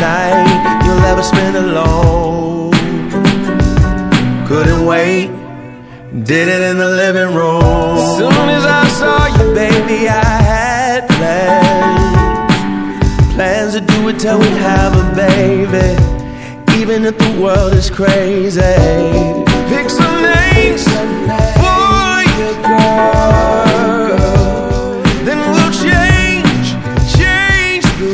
night you'll ever spend alone. Couldn't wait, did it in the living room. As soon as I saw you, baby, I had plans to do it till we have a baby, even if the world is crazy. Pick some names for your girl, then we'll change the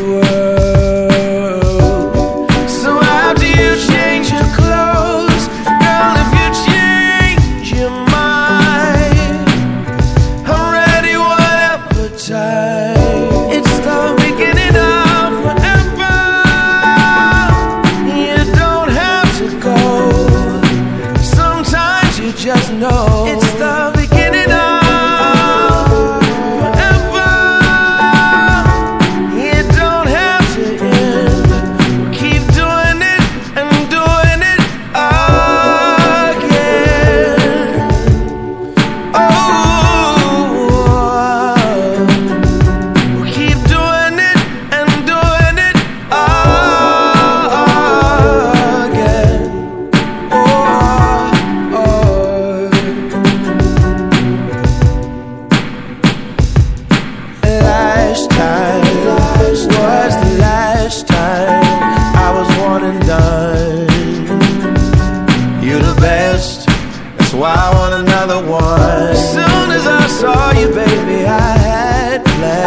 world. So how do you change your clothes, girl, if you change your mind? I'm ready whatever time. It's the beginning of forever. You don't have to go. Sometimes you just know. It's the beginning of forever. You don't have to end. Keep doing it and doing it again. Keep doing it and doing it again. Last time was the last time I was one and done. You the best, that's why I want another one. As soon as I saw you, baby, I had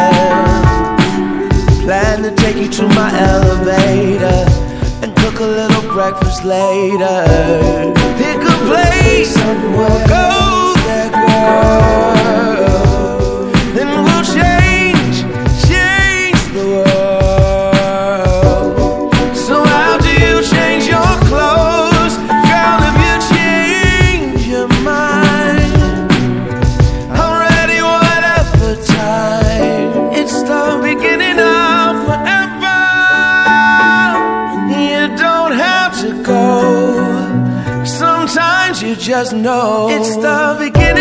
planned to take you to my elevator and cook a little breakfast later. Pick a place, we'll go there, girl. Then we'll change the world. So how do you change your clothes, girl, if you change your mind? I'm ready whatever time. It's the beginning of forever. You don't have to go. Sometimes you just know. It's the beginning